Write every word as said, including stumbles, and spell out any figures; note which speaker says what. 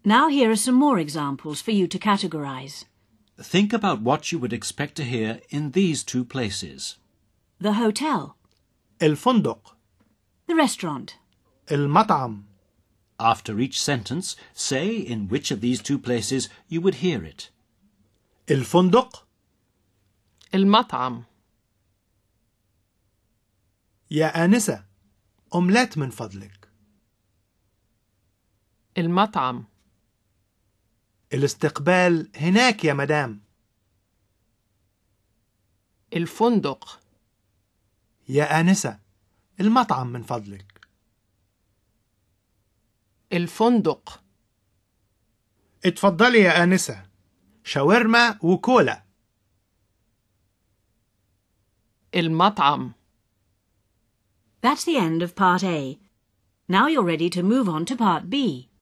Speaker 1: Now here are some more examples for you to categorize.
Speaker 2: Think about what you would expect to hear in these two places.
Speaker 1: The hotel.
Speaker 3: الفندق.
Speaker 1: The restaurant.
Speaker 3: المطعم.
Speaker 2: After each sentence, say in which of these two places you would hear it.
Speaker 3: الفندق.
Speaker 4: المطعم.
Speaker 3: يا آنسة، أومليت من فضلك.
Speaker 4: المطعم.
Speaker 3: الاستقبال هناك يا مدام.
Speaker 4: الفندق.
Speaker 3: يا آنسة، المطعم من فضلك.
Speaker 4: الفندق.
Speaker 3: اتفضلي يا آنسة، شاورما وكولا.
Speaker 4: المطعم.
Speaker 1: That's the end of part A. Now you're ready to move on to part B.